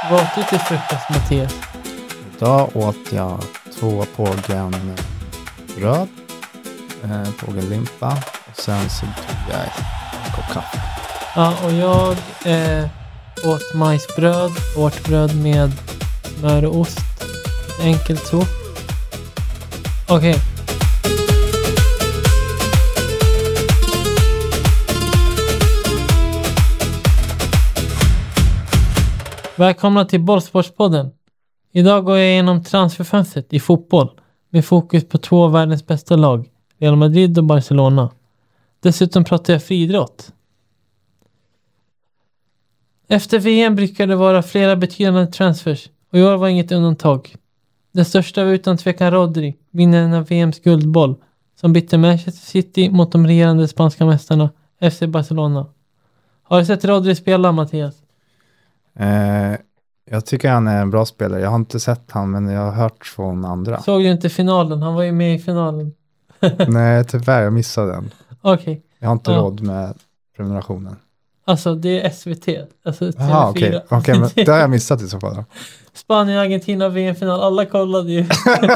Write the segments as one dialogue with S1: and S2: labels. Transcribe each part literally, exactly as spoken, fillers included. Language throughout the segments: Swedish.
S1: Vad åt du till frukost, Mattias?
S2: Idag åt jag två pågen bröd, eh, pågen limpa och sen så tog jag en kopp kaffe.
S1: Ja, och jag eh, åt majsbröd, vårtbröd med smör och ost. Enkelt så. Okej. Okay. Välkomna till Bollsportspodden. Idag går jag igenom transferfönstret i fotboll med fokus på två av världens bästa lag, Real Madrid och Barcelona. Dessutom pratar jag friidrott. Efter V M brukar det vara flera betydande transfers och i år var inget undantag. Den största var utan tvekan Rodri, vinnaren av V M:s guldboll, som bytte Manchester City mot de regerande spanska mästarna F C Barcelona. Har du sett Rodri spela, Mattias?
S2: Eh, jag tycker han är en bra spelare. Jag har inte sett han, men jag har hört från andra.
S1: Såg du inte finalen? Han var ju med i finalen.
S2: Nej, tyvärr. Jag missade den.
S1: Okej. Okay.
S2: Jag har inte
S1: ja.
S2: råd med prenumerationen.
S1: Alltså, det är S V T. Alltså,
S2: Jaha, okej. Okay. Okay, men det har jag missat i så fall.
S1: Spanien, Argentina, V M-final. Alla kollade ju.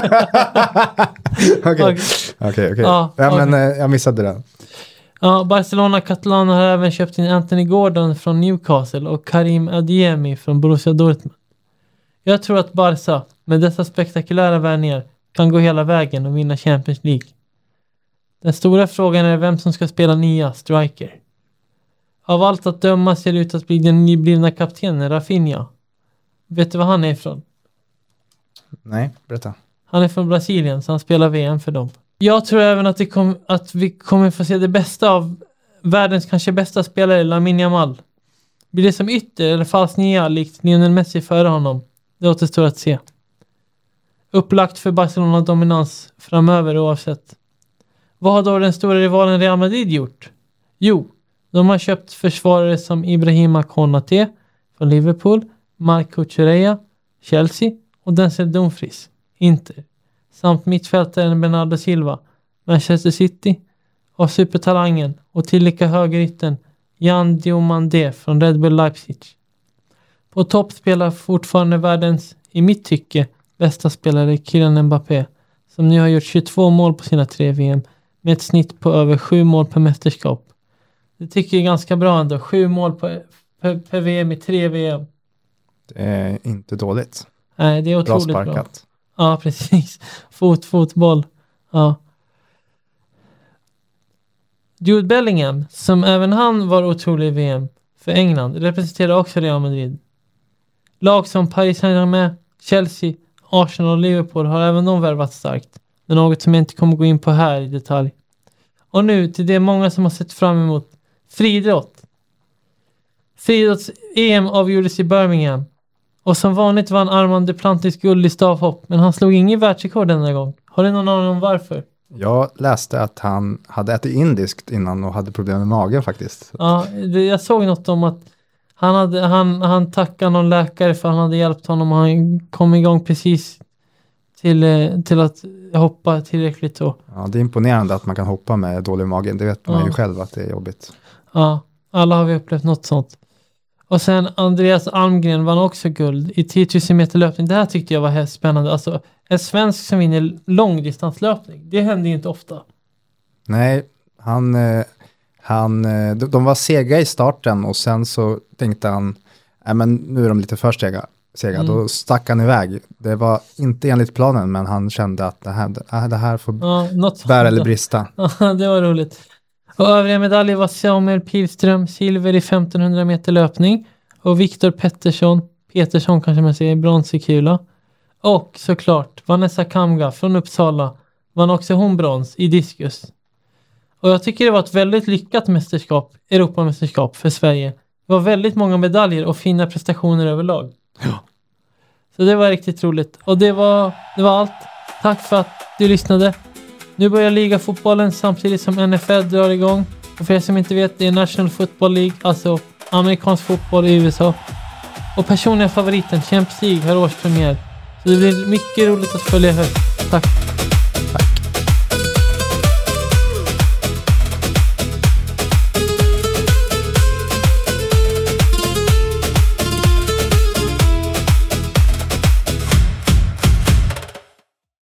S2: Okej, okej. Ja, ja, men okay. Jag missade den.
S1: Ja, Barcelona Catalana har även köpt in Anthony Gordon från Newcastle och Karim Adeyemi från Borussia Dortmund. Jag tror att Barca med dessa spektakulära värvningar kan gå hela vägen och vinna Champions League. Den stora frågan är vem som ska spela nya striker. Av allt att döma ser det ut att bli den nyblivna kaptenen Rafinha. Vet du vad han är ifrån?
S2: Nej, berätta.
S1: Han är från Brasilien, så han spelar V M för dem. Jag tror även att, det kom, att vi kommer få se det bästa av världens kanske bästa spelare, Lamine Yamal. Blir det som ytter eller falsk nia likt Lionel Messi före honom? Det återstår att se. Upplagt för Barcelona-dominans framöver oavsett. Vad har då den stora rivalen Real Madrid gjort? Jo, de har köpt försvarare som Ibrahima Konaté från Liverpool, Marco Correa, Chelsea och Denzel Dumfries, Inter. Samt mittfältaren Bernardo Silva, Manchester City, och supertalangen och tillika högerytten Jan Diomande från Red Bull Leipzig. På topp spelar fortfarande världens, i mitt tycke, bästa spelare Kylian Mbappé, som nu har gjort tjugotvå mål på sina tre V M med ett snitt på över sju mål per mästerskap. Det tycker jag är ganska bra ändå. Sju mål per, per, per V M i tre V M.
S2: Det är inte dåligt.
S1: Nej, det är otroligt bra.
S2: Bra sparkat.
S1: Ja, precis. Fot, fotboll. Ja. Jude Bellingham, som även han var otrolig i V M för England, representerar också Real Madrid. Lag som Paris Saint-Germain, Chelsea, Arsenal och Liverpool har även de värvat starkt. Det är något som jag inte kommer gå in på här i detalj. Och nu till det många som har sett fram emot. Friidrott. Friidrotts-E M avgjordes i Birmingham. Och som vanligt vann Armand Duplantis guld i stavhopp, men han slog ingen världsrekord denna gång. Har du någon aning om varför?
S2: Jag läste att han hade ätit indiskt innan och hade problem med magen faktiskt.
S1: Ja, det, jag såg något om att han, hade, han, han tackade någon läkare för han hade hjälpt honom och han kom igång precis till, till att hoppa tillräckligt så.
S2: Ja, det är imponerande att man kan hoppa med dålig magen. Det vet man ja. ju själv att det är jobbigt.
S1: Ja, alla har vi upplevt något sånt. Och sen Andreas Almgren vann också guld i tio tusen meter löpning. Det här tyckte jag var helt spännande. Alltså, en svensk som vinner långdistanslöpning. Det händer ju inte ofta.
S2: Nej, han, han, de var sega i starten och sen så tänkte han, nej men nu är de lite för sega. sega. Mm. Då stack han iväg. Det var inte enligt planen, men han kände att det här, det här får ja, bära eller brista.
S1: Ja, det var roligt. Och övriga medaljer var Samuel Pilström, silver i femtonhundra meter löpning. Och Viktor Pettersson, Petersson kanske man säger, brons i kula. Och såklart Vanessa Kamga från Uppsala vann också hon brons i diskus. Och jag tycker det var ett väldigt lyckat mästerskap, Europamästerskap för Sverige. Det var väldigt många medaljer och fina prestationer överlag.
S2: Ja.
S1: Så det var riktigt roligt. Och det var, det var allt. Tack för att du lyssnade. Nu börjar ligafotbollen samtidigt som N F L drar igång. Och för er som inte vet, det är National Football League, alltså amerikansk fotboll i U S A. Och personliga favoriten, Champions League, har årspremiär. Så det blir mycket roligt att följa högt. Tack!